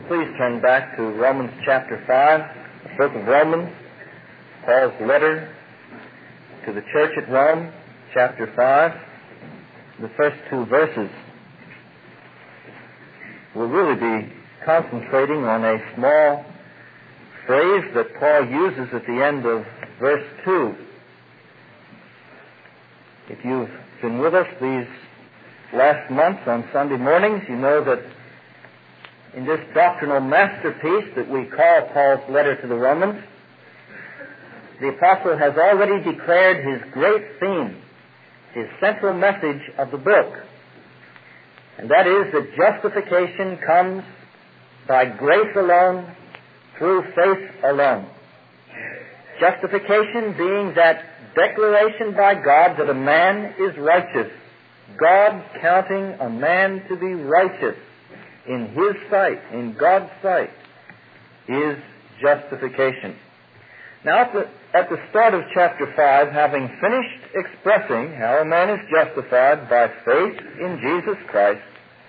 please turn back to Romans chapter 5, the book of Romans, Paul's letter to the church at Rome, chapter 5, the first two verses. We'll really be concentrating on a small phrase that Paul uses at the end of verse 2. If you've been with us these last months on Sunday mornings, you know that in this doctrinal masterpiece that we call Paul's letter to the Romans, the apostle has already declared his great theme, his central message of the book, and that is that justification comes by grace alone, through faith alone. Justification being that declaration by God that a man is righteous, God counting a man to be righteous in His sight, in God's sight, is justification. Now, at the start of chapter 5, having finished expressing how a man is justified by faith in Jesus Christ,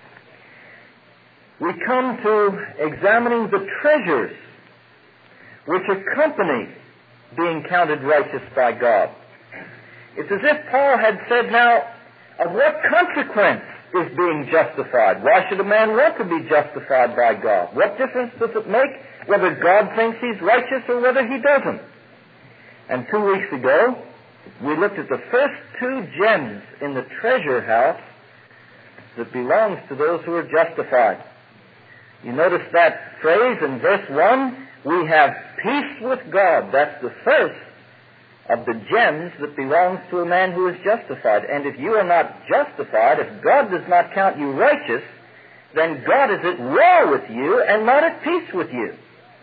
we come to examining the treasures which accompany being counted righteous by God. It's as if Paul had said, now, of what consequence is being justified? Why should a man want to be justified by God? What difference does it make whether God thinks he's righteous or whether He doesn't? And 2 weeks ago, we looked at the first two gems in the treasure house that belongs to those who are justified. You notice that phrase in verse 1, we have peace with God. That's the first of the gems that belongs to a man who is justified. And if you are not justified, if God does not count you righteous, then God is at war with you and not at peace with you.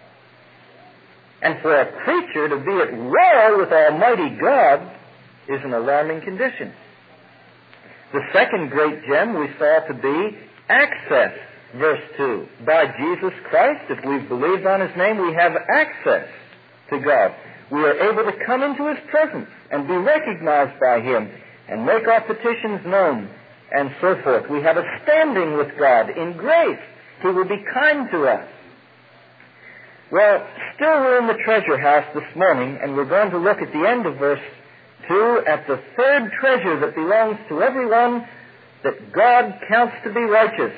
And for a creature to be at war with Almighty God is an alarming condition. The second great gem we saw to be access, verse 2. By Jesus Christ, if we've believed on His name, we have access to God. We are able to come into His presence and be recognized by Him and make our petitions known and so forth. We have a standing with God in grace. He will be kind to us. Well, still we're in the treasure house this morning, and we're going to look at the end of verse 2 at the third treasure that belongs to everyone that God counts to be righteous.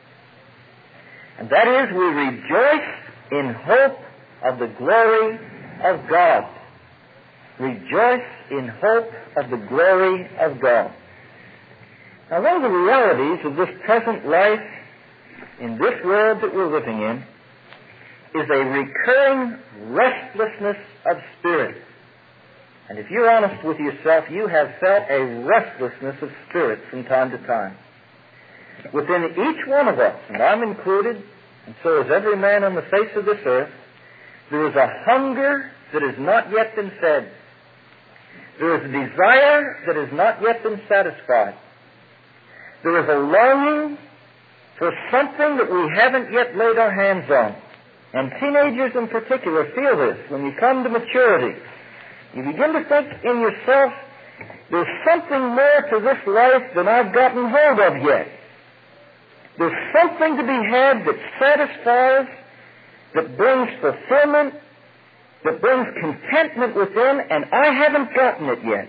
And that is, we rejoice in hope of the glory of God. Rejoice in hope of the glory of God. Now, one of the realities of this present life in this world that we're living in is a recurring restlessness of spirit. And if you're honest with yourself, you have felt a restlessness of spirit from time to time. Within each one of us, and I'm included, and so is every man on the face of this earth, there is a hunger that has not yet been fed. There is a desire that has not yet been satisfied. There is a longing for something that we haven't yet laid our hands on. And teenagers in particular feel this when you come to maturity. You begin to think in yourself, there's something more to this life than I've gotten hold of yet. There's something to be had that satisfies, that brings fulfillment, that brings contentment within, and I haven't gotten it yet.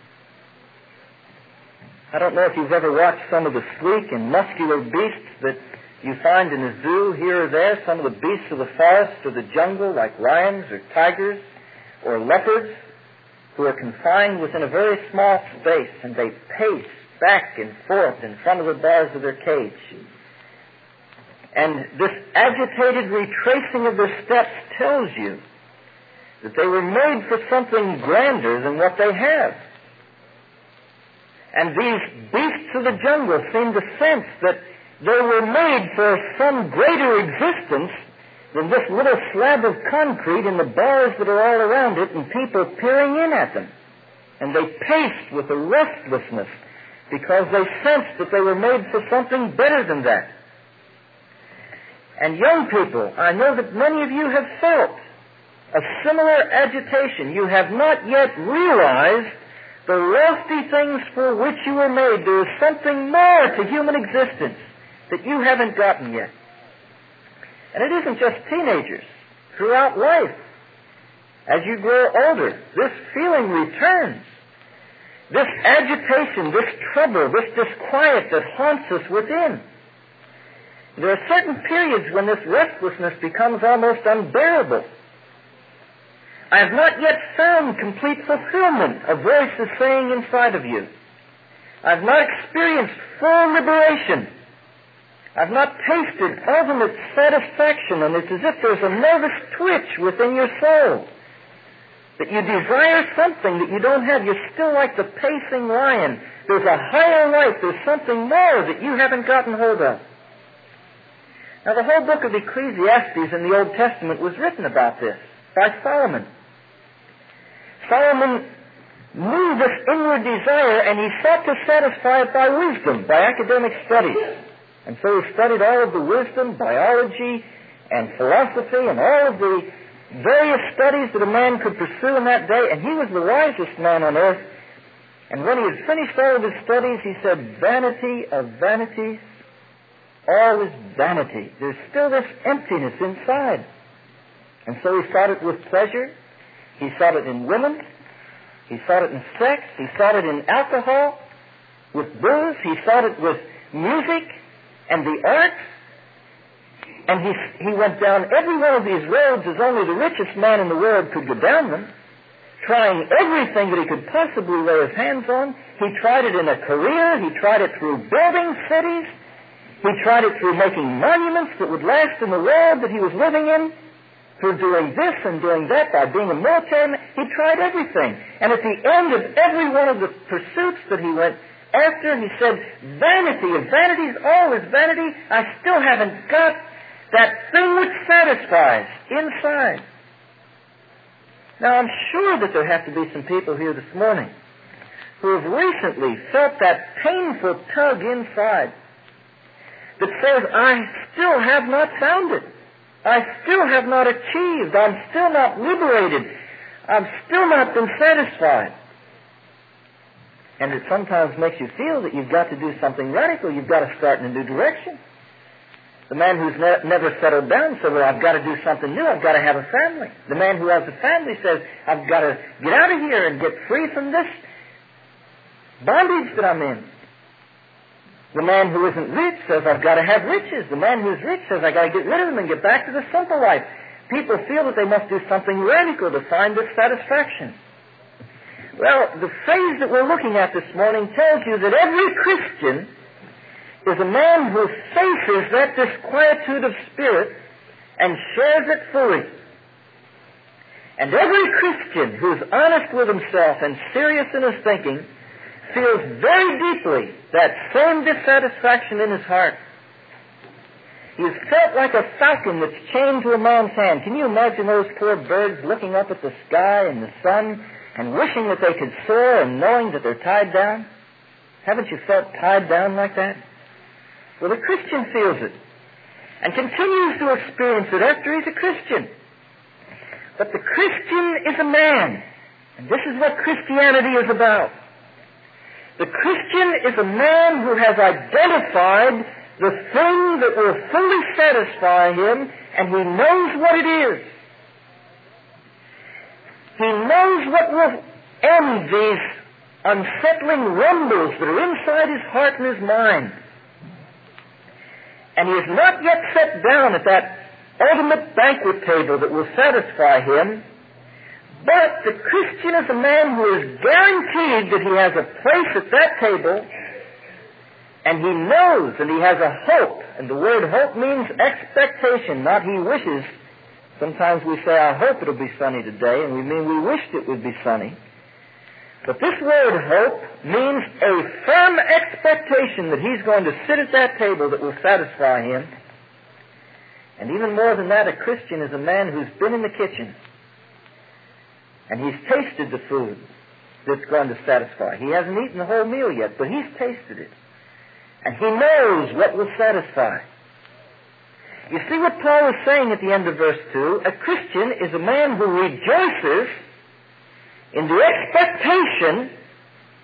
I don't know if you've ever watched some of the sleek and muscular beasts that you find in a zoo here or there, some of the beasts of the forest or the jungle, like lions or tigers or leopards, who are confined within a very small space, and they pace back and forth in front of the bars of their cage. And this agitated retracing of their steps tells you that they were made for something grander than what they have. And these beasts of the jungle seem to sense that they were made for some greater existence than this little slab of concrete and the bars that are all around it and people peering in at them. And they paced with a restlessness because they sensed that they were made for something better than that. And young people, I know that many of you have felt a similar agitation. You have not yet realized the lofty things for which you were made. There is something more to human existence that you haven't gotten yet. And it isn't just teenagers. Throughout life, as you grow older, this feeling returns. This agitation, this trouble, this disquiet that haunts us within. There are certain periods when this restlessness becomes almost unbearable. I have not yet found complete fulfillment, a voice is saying inside of you. I have not experienced full liberation. I've not tasted ultimate satisfaction, and it's as if there's a nervous twitch within your soul. That you desire something that you don't have. You're still like the pacing lion. There's a higher life. There's something more that you haven't gotten hold of. Now, the whole book of Ecclesiastes in the Old Testament was written about this by Solomon. Solomon knew this inward desire, and he sought to satisfy it by wisdom, by academic studies. And so he studied all of the wisdom, biology, and philosophy, and all of the various studies that a man could pursue in that day, and he was the wisest man on earth. And when he had finished all of his studies, he said, "Vanity of vanities, all is vanity." There's still this emptiness inside. And so he sought it with pleasure. He sought it in women. He sought it in sex. He sought it in alcohol, with booze. He sought it with music and the arts. And he went down every one of these roads as only the richest man in the world could go down them, trying everything that he could possibly lay his hands on. He tried it in a career. He tried it through building cities. He tried it through making monuments that would last in the world that he was living in, through doing this and doing that, by being a military man. He tried everything. And at the end of every one of the pursuits that he went after, he said, "Vanity of vanities, all is vanity. I still haven't got that thing which satisfies inside." Now, I'm sure that there have to be some people here this morning who have recently felt that painful tug inside that says, "I still have not found it. I still have not achieved. I'm still not liberated. I've still not been satisfied." And it sometimes makes you feel that you've got to do something radical. You've got to start in a new direction. The man who's never settled down said, "Well, I've got to do something new. I've got to have a family." The man who has a family says, "I've got to get out of here and get free from this bondage that I'm in." The man who isn't rich says, "I've got to have riches." The man who's rich says, "I've got to get rid of them and get back to the simple life." People feel that they must do something radical to find this satisfaction. Well, the phase that we're looking at this morning tells you that every Christian is a man who faces that disquietude of spirit and shares it fully. And every Christian who's honest with himself and serious in his thinking feels very deeply that same dissatisfaction in his heart. He has felt like a falcon that's chained to a man's hand. Can you imagine those poor birds looking up at the sky and the sun and wishing that they could soar and knowing that they're tied down? Haven't you felt tied down like that? Well, the Christian feels it and continues to experience it after he's a Christian. But the Christian is a man, and this is what Christianity is about. The Christian is a man who has identified the thing that will fully satisfy him, and he knows what it is. He knows what will end these unsettling rumbles that are inside his heart and his mind. And he has not yet sat down at that ultimate banquet table that will satisfy him. But the Christian is a man who is guaranteed that he has a place at that table, and he knows and he has a hope. And the word hope means expectation, not he wishes. Sometimes we say, "I hope it'll be sunny today," and we mean we wished it would be sunny. But this word hope means a firm expectation that he's going to sit at that table that will satisfy him. And even more than that, a Christian is a man who's been in the kitchen and he's tasted the food that's going to satisfy. He hasn't eaten the whole meal yet, but he's tasted it. And he knows what will satisfy. You see what Paul is saying at the end of verse 2? A Christian is a man who rejoices in the expectation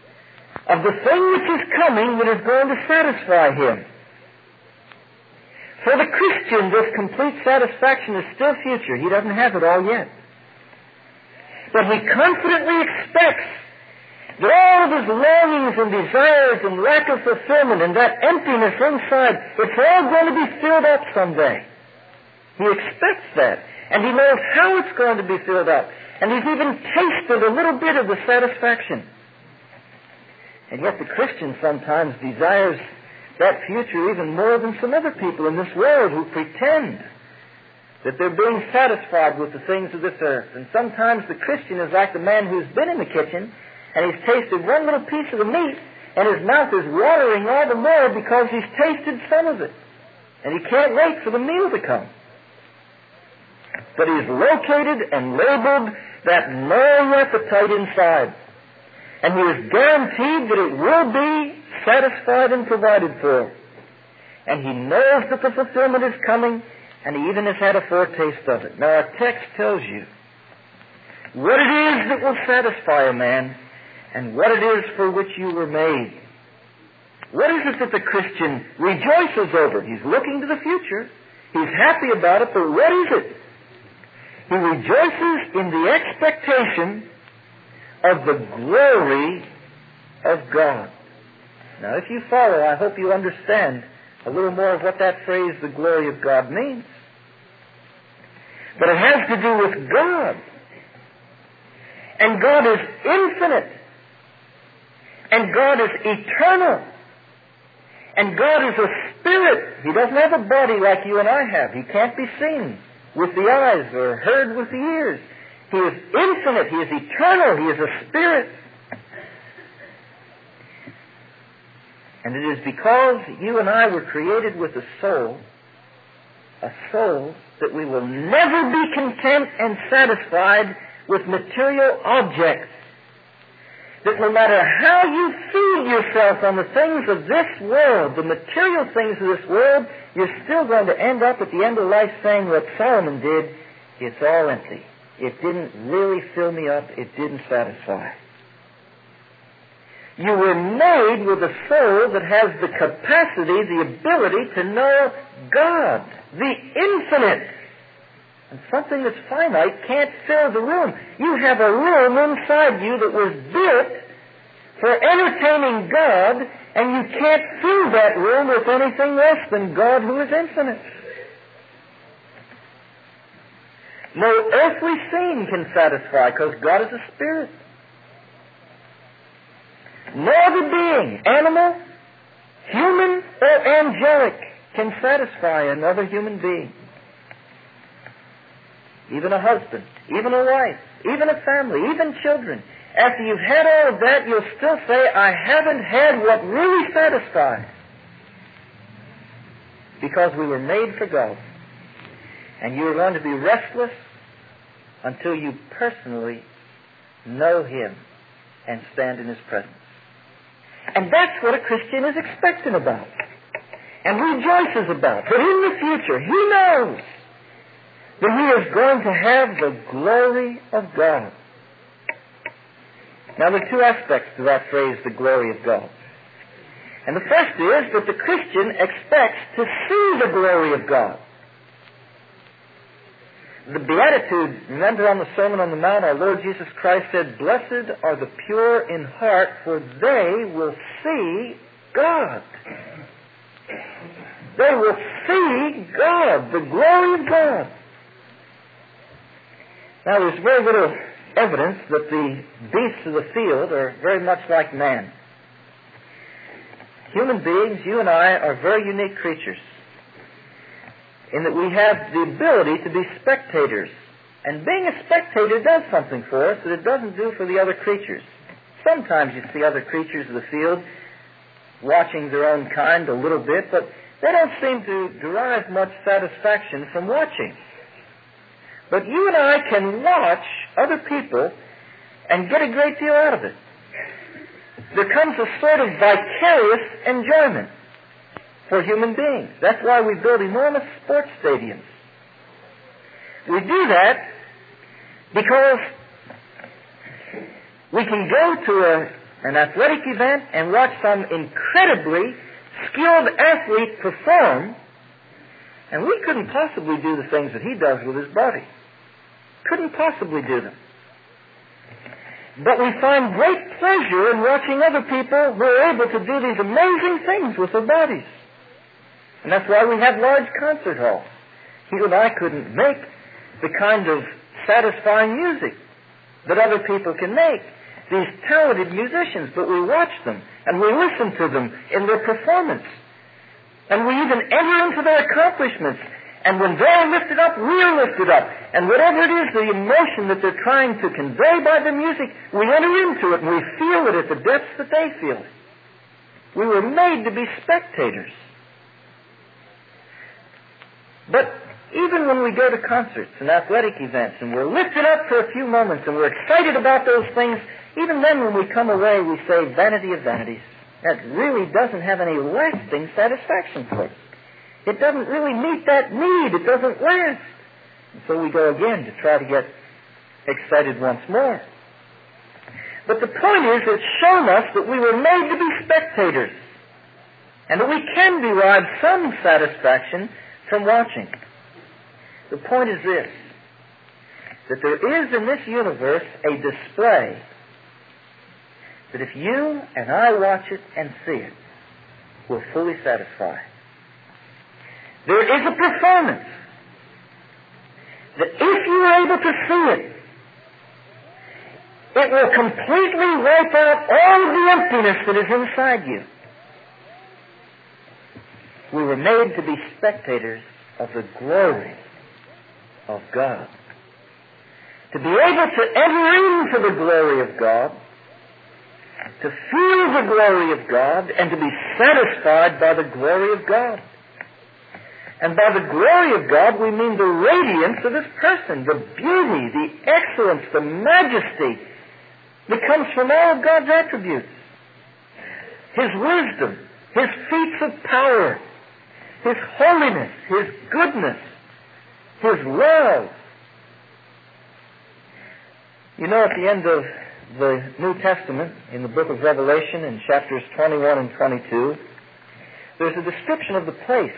of the thing which is coming that is going to satisfy him. For the Christian, this complete satisfaction is still future. He doesn't have it all yet. But he confidently expects that all of his longings and desires and lack of fulfillment and that emptiness inside, it's all going to be filled up someday. He expects that. And he knows how it's going to be filled up. And he's even tasted a little bit of the satisfaction. And yet the Christian sometimes desires that future even more than some other people in this world who pretend that they're being satisfied with the things of this earth. And sometimes the Christian is like the man who's been in the kitchen and he's tasted one little piece of the meat and his mouth is watering all the more because he's tasted some of it. And he can't wait for the meal to come. But he's located and labeled that gnawing appetite inside. And he is guaranteed that it will be satisfied and provided for. And he knows that the fulfillment is coming, and he even has had a foretaste of it. Now our text tells you what it is that will satisfy a man and what it is for which you were made. What is it that the Christian rejoices over? He's looking to the future. He's happy about it, but what is it? He rejoices in the expectation of the glory of God. Now, if you follow, I hope you understand a little more of what that phrase, the glory of God, means. But it has to do with God. And God is infinite. And God is eternal. And God is a spirit. He doesn't have a body like you and I have. He can't be seen with the eyes or heard with the ears. He is infinite. He is eternal. He is a spirit. And it is because you and I were created with a soul that we will never be content and satisfied with material objects. That no matter how you feed yourself on the things of this world, the material things of this world, you're still going to end up at the end of life saying what Solomon did, it's all empty. It didn't really fill me up. It didn't satisfy. You were made with a soul that has the capacity, the ability to know God, the infinite. And something that's finite can't fill the room. You have a room inside you that was built for entertaining God, and you can't fill that room with anything less than God who is infinite. No earthly scene can satisfy, because God is a spirit. No other being, animal, human, or angelic, can satisfy another human being. Even a husband, even a wife, even a family, even children. After you've had all of that, you'll still say, I haven't had what really satisfies. Because we were made for God. And you are going to be restless until you personally know Him and stand in His presence. And that's what a Christian is expectant about and rejoices about. But in the future, he knows that he is going to have the glory of God. Now, there are two aspects to that phrase, the glory of God. And the first is that the Christian expects to see the glory of God. The Beatitude, remember on the Sermon on the Mount, our Lord Jesus Christ said, Blessed are the pure in heart, for they will see God. They will see God, the glory of God. Now, there's very little evidence that the beasts of the field are very much like man. Human beings, you and I, are very unique creatures in that we have the ability to be spectators. And being a spectator does something for us that it doesn't do for the other creatures. Sometimes you see other creatures of the field watching their own kind a little bit, but they don't seem to derive much satisfaction from watching. But you and I can watch other people and get a great deal out of it. There comes a sort of vicarious enjoyment for human beings. That's why we build enormous sports stadiums. We do that because we can go to an athletic event and watch some incredibly skilled athlete perform, And we couldn't possibly do the things that he does with his body. Couldn't possibly do them. But we find great pleasure in watching other people who are able to do these amazing things with their bodies. And that's why we have large concert halls. You and I couldn't make the kind of satisfying music that other people can make. These talented musicians, but we watch them and we listen to them in their performance. And we even enter into their accomplishments. And when they're lifted up, we're lifted up. And whatever it is, the emotion that they're trying to convey by the music, we enter into it and we feel it at the depths that they feel it. We were made to be spectators. But even when we go to concerts and athletic events and we're lifted up for a few moments and we're excited about those things, even then when we come away we say, vanity of vanities. That really doesn't have any lasting satisfaction for us. It doesn't really meet that need. It doesn't last. And so we go again to try to get excited once more. But the point is, it's shown us that we were made to be spectators and that we can derive some satisfaction from watching. The point is this, that there is in this universe a display that if you and I watch it and see it, will fully satisfy. There is a performance that if you are able to see it, it will completely wipe out all of the emptiness that is inside you. We were made to be spectators of the glory of God. To be able to enter into the glory of God, to feel the glory of God, and to be satisfied by the glory of God. And by the glory of God, we mean the radiance of His person, the beauty, the excellence, the majesty that comes from all of God's attributes. His wisdom, His feats of power, His holiness, His goodness, His love. You know, at the end of the New Testament, in the book of Revelation, in chapters 21 and 22, there's a description of the place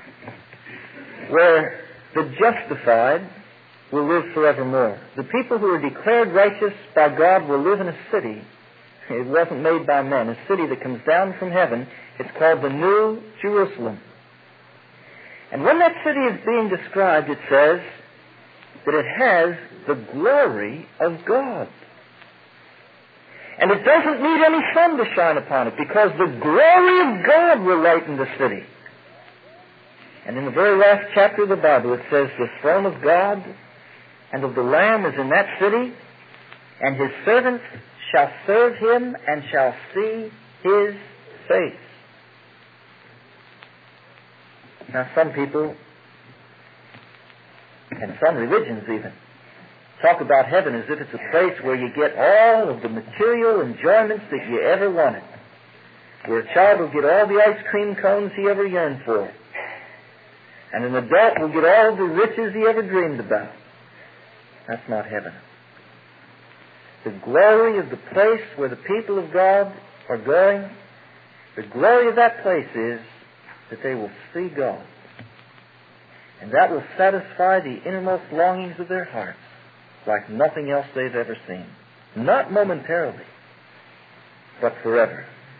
where the justified will live forevermore. The people who are declared righteous by God will live in a city. It wasn't made by men. A city that comes down from heaven. It's called the New Jerusalem. And when that city is being described, it says that it has the glory of God. And it doesn't need any sun to shine upon it, because the glory of God will lighten the city. And in the very last chapter of the Bible, it says, the throne of God and of the Lamb is in that city, and His servants shall serve Him and shall see His face. Now, some people, and some religions even, talk about heaven as if it's a place where you get all of the material enjoyments that you ever wanted, where a child will get all the ice cream cones he ever yearned for, and an adult will get all of the riches he ever dreamed about. That's not heaven. The glory of the place where the people of God are going, the glory of that place is that they will see God. And that will satisfy the innermost longings of their hearts like nothing else they've ever seen. Not momentarily, but forever.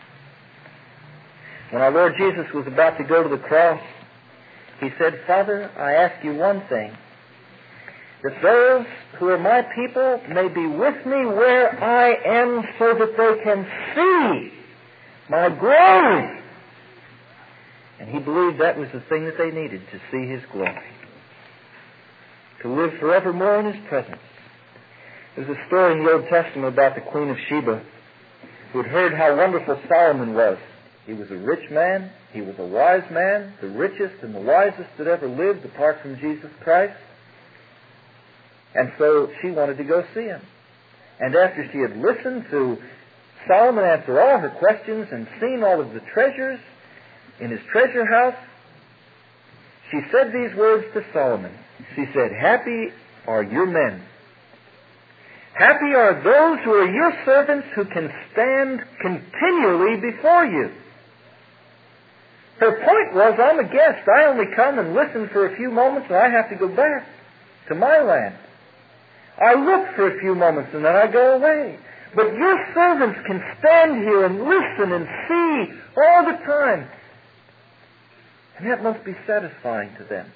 When our Lord Jesus was about to go to the cross, He said, Father, I ask you one thing, that those who are my people may be with me where I am so that they can see my glory. And He believed that was the thing that they needed, to see His glory, to live forevermore in His presence. There's a story in the Old Testament about the Queen of Sheba, who had heard how wonderful Solomon was. He was a rich man. He was a wise man, the richest and the wisest that ever lived apart from Jesus Christ. And so she wanted to go see him. And after she had listened to Solomon answer all her questions and seen all of the treasures in his treasure house, she said these words to Solomon. She said, happy are your men. Happy are those who are your servants who can stand continually before you. Her point was, I'm a guest. I only come and listen for a few moments and I have to go back to my land. I look for a few moments and then I go away. But your servants can stand here and listen and see all the time. And that must be satisfying to them.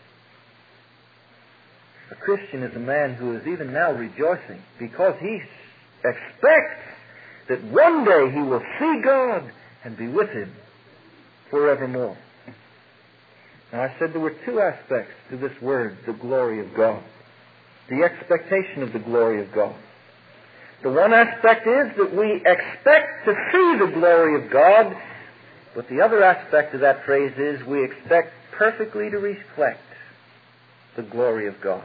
A Christian is a man who is even now rejoicing because he expects that one day he will see God and be with Him forevermore. Now I said there were two aspects to this word, the glory of God. The expectation of the glory of God. The one aspect is that we expect to see the glory of God, but the other aspect of that phrase is we expect perfectly to reflect the glory of God.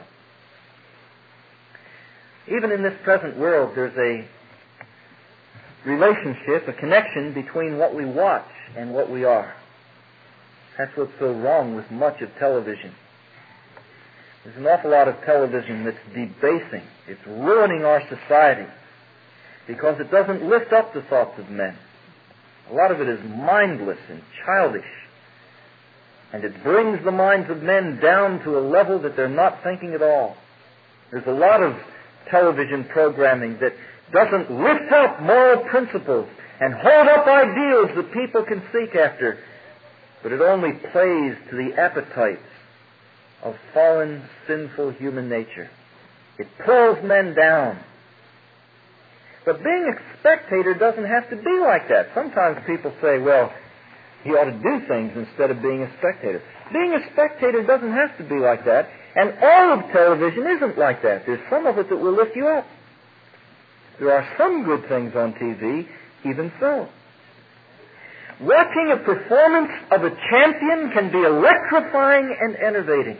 Even in this present world, there's a relationship, a connection between what we watch and what we are. That's what's so wrong with much of television. There's an awful lot of television that's debasing. It's ruining our society because it doesn't lift up the thoughts of men. A lot of it is mindless and childish. And it brings the minds of men down to a level that they're not thinking at all. There's a lot of television programming that doesn't lift up moral principles and hold up ideals that people can seek after, but it only plays to the appetites of fallen, sinful human nature. It pulls men down. But being a spectator doesn't have to be like that. Sometimes people say, well, he ought to do things instead of being a spectator. Being a spectator doesn't have to be like that, and all of television isn't like that. There's some of it that will lift you up. There are some good things on TV, even so. Watching a performance of a champion can be electrifying and enervating.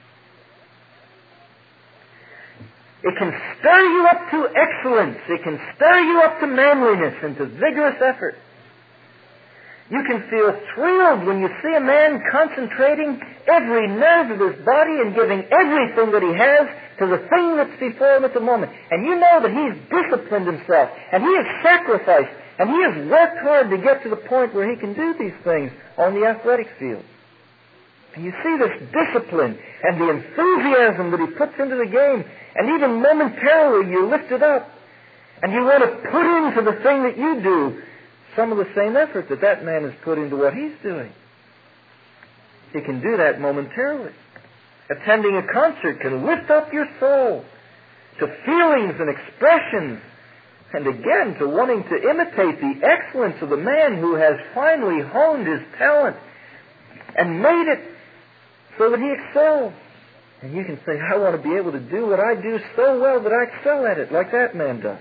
It can stir you up to excellence. It can stir you up to manliness and to vigorous effort. You can feel thrilled when you see a man concentrating every nerve of his body and giving everything that he has to the thing that's before him at the moment. And you know that he's disciplined himself, and he has sacrificed, and he has worked hard to get to the point where he can do these things on the athletic field. And you see this discipline and the enthusiasm that he puts into the game, and even momentarily you're lifted up, and you want to put into the thing that you do some of the same effort that that man has put into what he's doing. He can do that momentarily. Attending a concert can lift up your soul to feelings and expressions, and again to wanting to imitate the excellence of the man who has finally honed his talent and made it so that he excels. And you can say, I want to be able to do what I do so well that I excel at it, like that man does.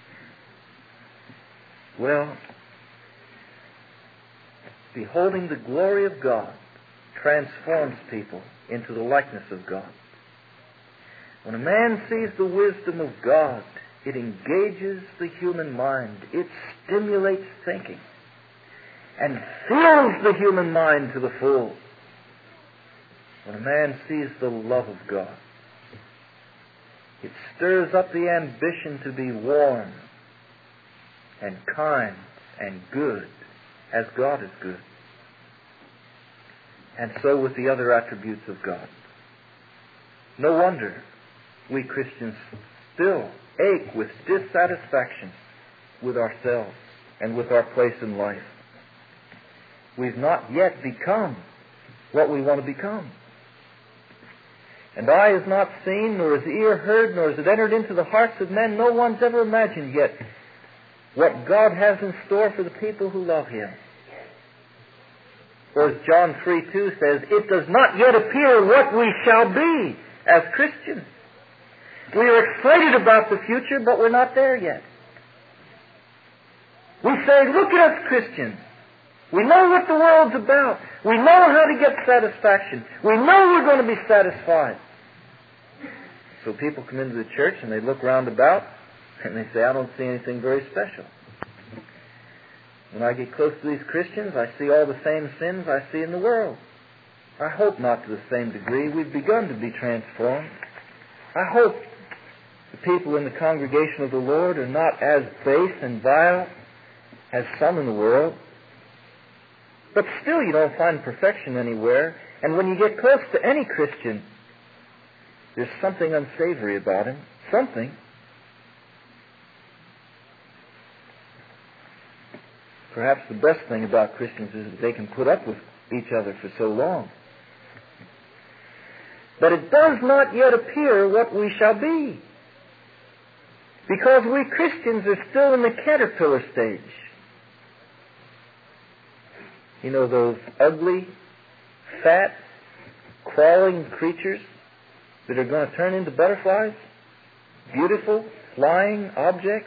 Well, beholding the glory of God transforms people into the likeness of God. When a man sees the wisdom of God, it engages the human mind. It stimulates thinking and fills the human mind to the full. When a man sees the love of God, it stirs up the ambition to be warm and kind and good as God is good. And so with the other attributes of God. No wonder we Christians still ache with dissatisfaction with ourselves and with our place in life. We've not yet become what we want to become. And eye has not seen, nor has ear heard, nor has it entered into the hearts of men. No one's ever imagined yet what God has in store for the people who love Him. Or as John 3:2 says, it does not yet appear what we shall be as Christians. We are excited about the future, but we're not there yet. We say, look at us Christians. We know what the world's about. We know how to get satisfaction. We know we're going to be satisfied. So people come into the church and they look round about and they say, I don't see anything very special. When I get close to these Christians, I see all the same sins I see in the world. I hope not to the same degree. We've begun to be transformed. I hope the people in the congregation of the Lord are not as base and vile as some in the world. But still you don't find perfection anywhere. And when you get close to any Christian, there's something unsavory about him. Something. Perhaps the best thing about Christians is that they can put up with each other for so long. But it does not yet appear what we shall be. Because we Christians are still in the caterpillar stage. You know, those ugly, fat, crawling creatures that are going to turn into butterflies? Beautiful, flying objects?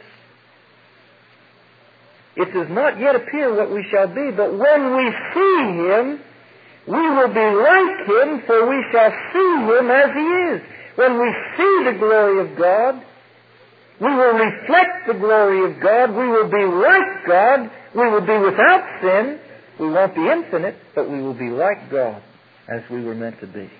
It does not yet appear what we shall be, but when we see Him, we will be like Him, for we shall see Him as He is. When we see the glory of God, we will reflect the glory of God. We will be like God. We will be without sin. We won't be infinite, but we will be like God as we were meant to be.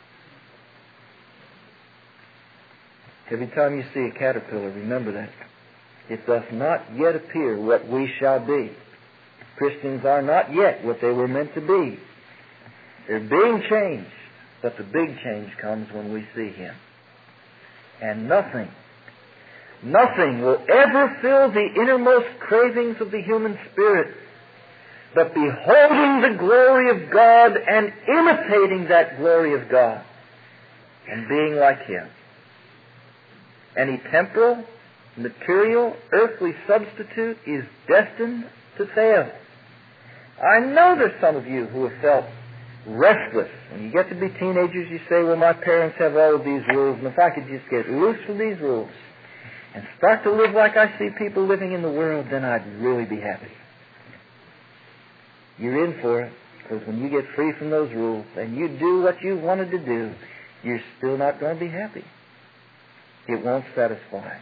Every time you see a caterpillar, remember that. It does not yet appear what we shall be. Christians are not yet what they were meant to be. They're being changed, but the big change comes when we see Him. And nothing will ever fill the innermost cravings of the human spirit but beholding the glory of God and imitating that glory of God and being like Him. Any temporal, material, earthly substitute is destined to fail. I know there's some of you who have felt restless. When you get to be teenagers, you say, well, my parents have all of these rules, and if I could just get loose from these rules and start to live like I see people living in the world, then I'd really be happy. You're in for it, because when you get free from those rules and you do what you wanted to do, you're still not going to be happy. It won't satisfy.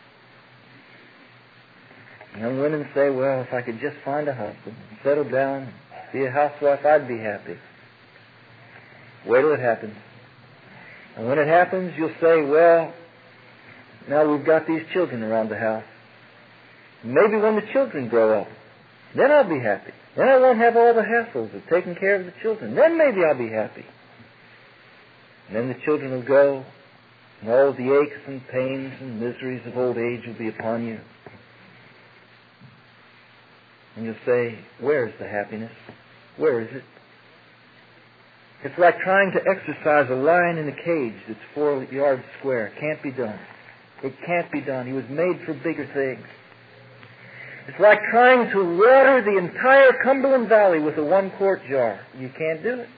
Young women say, well, if I could just find a husband, settle down, be a housewife, I'd be happy. Wait till it happens. And when it happens, you'll say, well, now we've got these children around the house. Maybe when the children grow up, then I'll be happy. Then I won't have all the hassles of taking care of the children. Then maybe I'll be happy. And then the children will go, and all the aches and pains and miseries of old age will be upon you. And you'll say, where is the happiness? Where is it? It's like trying to exercise a lion in a cage that's 4 yards square. It can't be done. It can't be done. He was made for bigger things. It's like trying to water the entire Cumberland Valley with a 1-quart jar. You can't do it.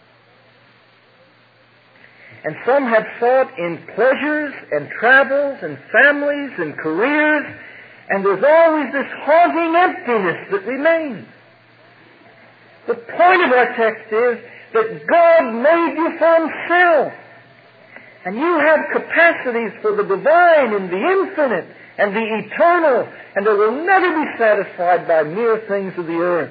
And some have sought in pleasures and travels and families and careers, and there's always this haunting emptiness that remains. The point of our text is that God made you for Himself. And you have capacities for the divine and the infinite and the eternal, and they will never be satisfied by mere things of the earth.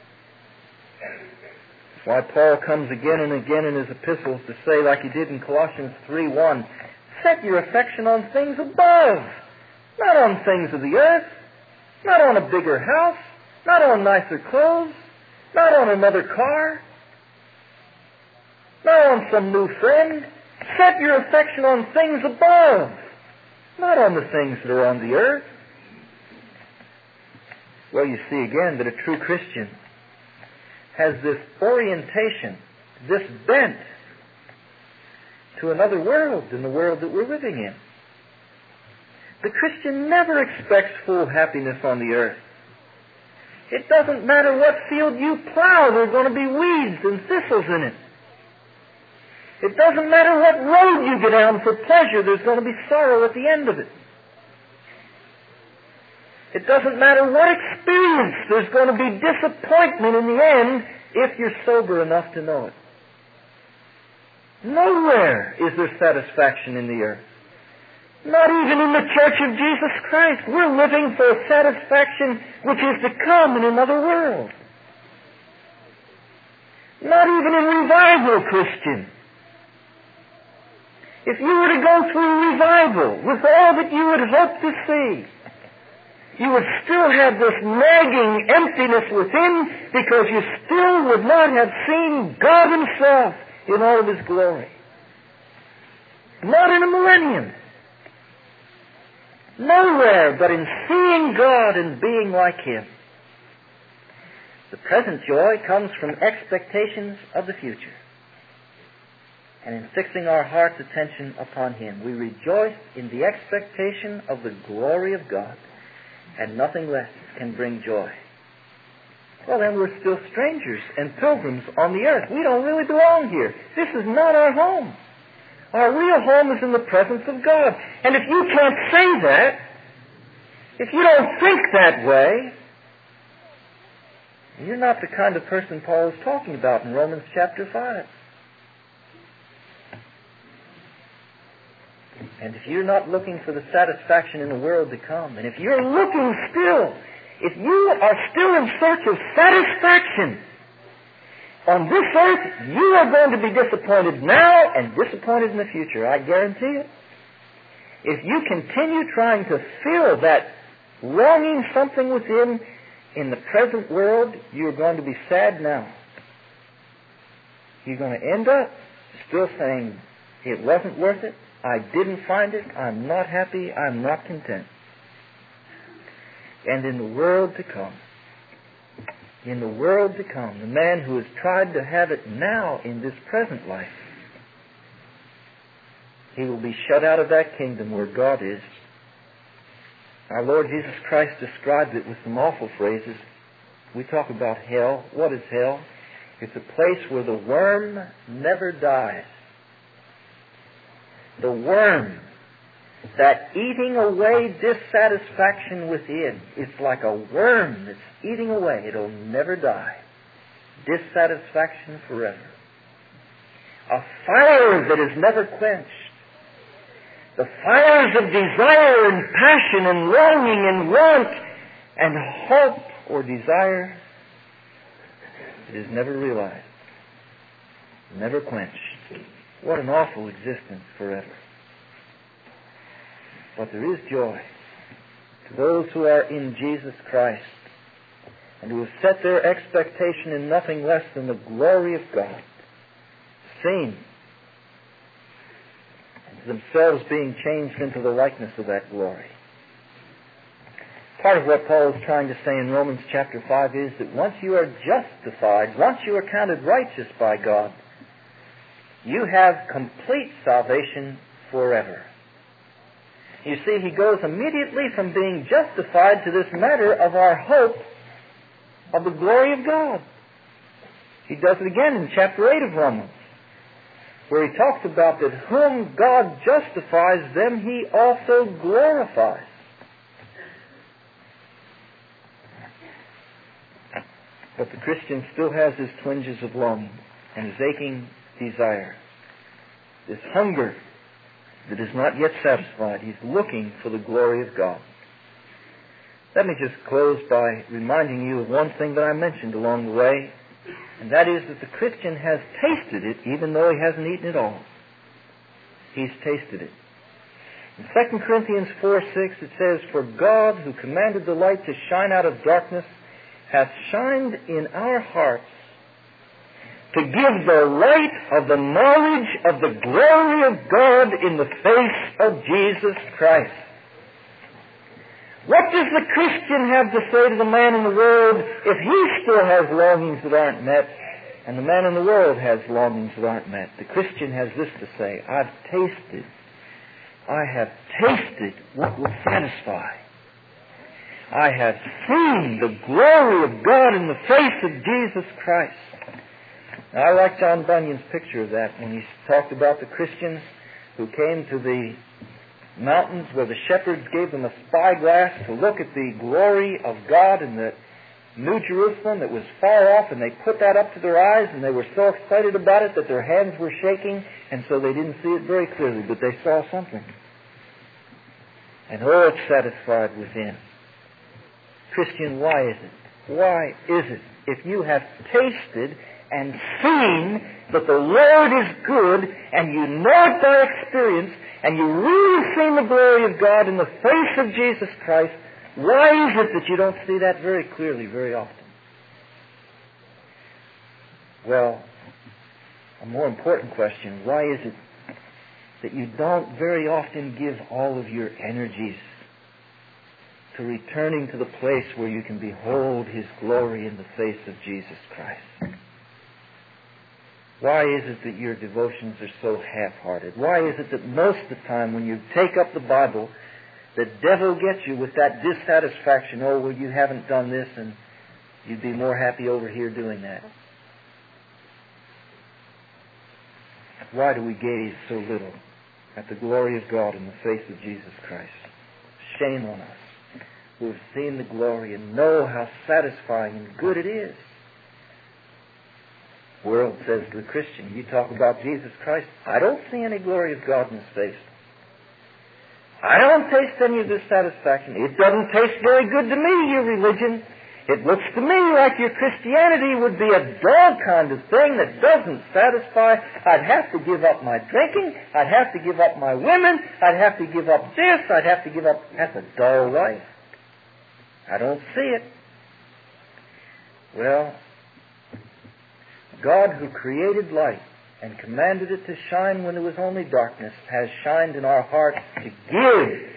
That's why Paul comes again and again in his epistles to say, like he did in Colossians 3:1, set your affection on things above, not on things of the earth, not on a bigger house, not on nicer clothes, not on another car, not on some new friend. Set your affection on things above, not on the things that are on the earth. Well, you see again that a true Christian has this orientation, this bent to another world than the world that we're living in. The Christian never expects full happiness on the earth. It doesn't matter what field you plow, there are going to be weeds and thistles in it. It doesn't matter what road you get down for pleasure, there's going to be sorrow at the end of it. It doesn't matter what experience, there's going to be disappointment in the end if you're sober enough to know it. Nowhere is there satisfaction in the earth. Not even in the Church of Jesus Christ. We're living for a satisfaction which is to come in another world. Not even in revival, Christian. If you were to go through revival with all that you would hope to see, You would still have this nagging emptiness within because you still would not have seen God Himself in all of His glory. Not in a millennium. Nowhere but in seeing God and being like Him. The present joy comes from expectations of the future. And in fixing our heart's attention upon Him, we rejoice in the expectation of the glory of God, and nothing less can bring joy. Well, then we're still strangers and pilgrims on the earth. We don't really belong here. This is not our home. Our real home is in the presence of God. And if you can't say that, if you don't think that way, you're not the kind of person Paul is talking about in Romans chapter 5. And if you're not looking for the satisfaction in the world to come, and if you're looking still, if you are still in search of satisfaction on this earth, you are going to be disappointed now and disappointed in the future. I guarantee it. If you continue trying to fill that longing something within in the present world, you're going to be sad now. You're going to end up still saying, it wasn't worth it. I didn't find it. I'm not happy. I'm not content. And in the world to come, the man who has tried to have it now in this present life, he will be shut out of that kingdom where God is. Our Lord Jesus Christ described it with some awful phrases. We talk about hell. What is hell? It's a place where the worm never dies. The worm, that eating away dissatisfaction within, it's like a worm that's eating away. It'll never die. Dissatisfaction forever. A fire that is never quenched. The fires of desire and passion and longing and want and hope or desire, it is never realized, never quenched. What an awful existence forever. But there is joy to those who are in Jesus Christ and who have set their expectation in nothing less than the glory of God, seen themselves being changed into the likeness of that glory. Part of what Paul is trying to say in Romans chapter 5 is that once you are justified, once you are counted righteous by God, you have complete salvation forever. You see, he goes immediately from being justified to this matter of our hope of the glory of God. He does it again in chapter 8 of Romans, where he talks about that whom God justifies, them he also glorifies. But the Christian still has his twinges of longing and his aching desire, this hunger that is not yet satisfied. He's looking for the glory of God. Let me just close by reminding you of one thing that I mentioned along the way, and that is that the Christian has tasted it even though he hasn't eaten it all. He's tasted it. In 2 Corinthians 4:6 it says, "For God, who commanded the light to shine out of darkness, hath shined in our hearts to give the light of the knowledge of the glory of God in the face of Jesus Christ." What does the Christian have to say to the man in the world if he still has longings that aren't met, and the man in the world has longings that aren't met? The Christian has this to say: I have tasted what will satisfy. I have seen the glory of God in the face of Jesus Christ. Now, I like John Bunyan's picture of that when he talked about the Christians who came to the mountains where the shepherds gave them a spyglass to look at the glory of God in the New Jerusalem that was far off, and they put that up to their eyes, and they were so excited about it that their hands were shaking, and so they didn't see it very clearly, but they saw something. And oh, it's satisfied within. Christian, why is it? Why is it? If you have tasted and seen that the Lord is good, and you know it by experience, and you really seen the glory of God in the face of Jesus Christ, Why is it that you don't see that very clearly very often? Well, a more important question, why is it that you don't very often give all of your energies to returning to the place where you can behold His glory in the face of Jesus Christ? Why is it that your devotions are so half-hearted? Why is it that most of the time when you take up the Bible, the devil gets you with that dissatisfaction, oh, well, you haven't done this and you'd be more happy over here doing that? Why do we gaze so little at the glory of God in the face of Jesus Christ? Shame on us who have seen the glory and know how satisfying and good it is. The world says to the Christian, you talk about Jesus Christ, I don't see any glory of God in His face. I don't taste any of this satisfaction. It doesn't taste very good to me, your religion. It looks to me like your Christianity would be a dull kind of thing that doesn't satisfy. I'd have to give up my drinking. I'd have to give up my women. I'd have to give up this. I'd have to give up... That's a dull life. I don't see it. Well, God who created light and commanded it to shine when there was only darkness has shined in our hearts to give.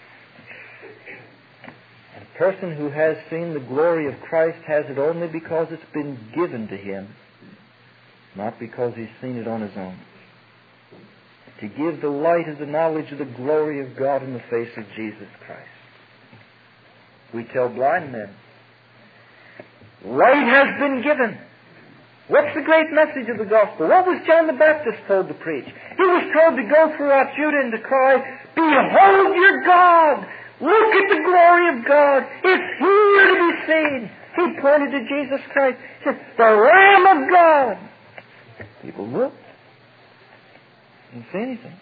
A person who has seen the glory of Christ has it only because it's been given to him, not because he's seen it on his own. To give the light of the knowledge of the glory of God in the face of Jesus Christ. We tell blind men, light has been given. What's the great message of the gospel? What was John the Baptist told to preach? He was told to go throughout Judah and to cry, behold your God! Look at the glory of God! It's here to be seen! He pointed to Jesus Christ. He said, the Lamb of God! People looked. Didn't see anything.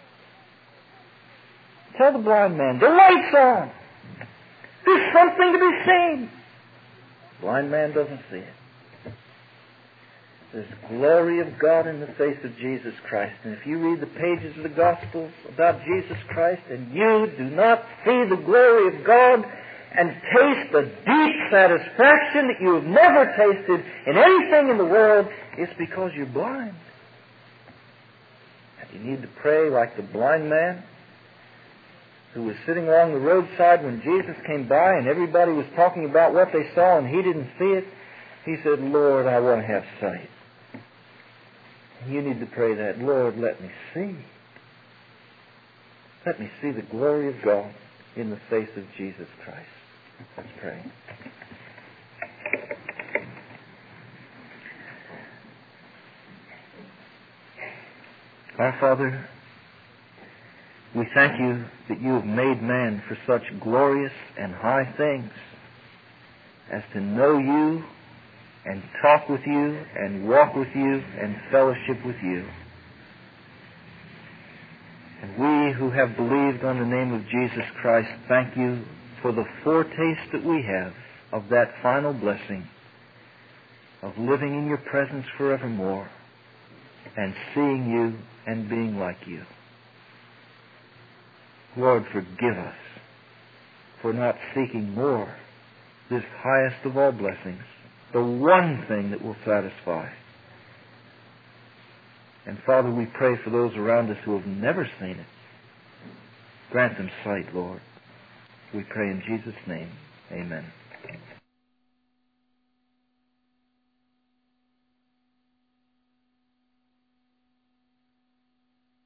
Tell the blind man, the light's on! There's something to be seen! The blind man doesn't see it. There's glory of God in the face of Jesus Christ. And if you read the pages of the Gospels about Jesus Christ and you do not see the glory of God and taste the deep satisfaction that you have never tasted in anything in the world, it's because you're blind. And you need to pray like the blind man who was sitting along the roadside when Jesus came by and everybody was talking about what they saw and he didn't see it. He said, Lord, I want to have sight. You need to pray that, Lord, let me see. Let me see the glory of God in the face of Jesus Christ. Let's pray. Our Father, we thank you that you have made man for such glorious and high things as to know you and talk with you, and walk with you, and fellowship with you. And we who have believed on the name of Jesus Christ, thank you for the foretaste that we have of that final blessing of living in your presence forevermore and seeing you and being like you. Lord, forgive us for not seeking more, this highest of all blessings, the one thing that will satisfy. And Father, we pray for those around us who have never seen it. Grant them sight, Lord. We pray in Jesus' name. Amen.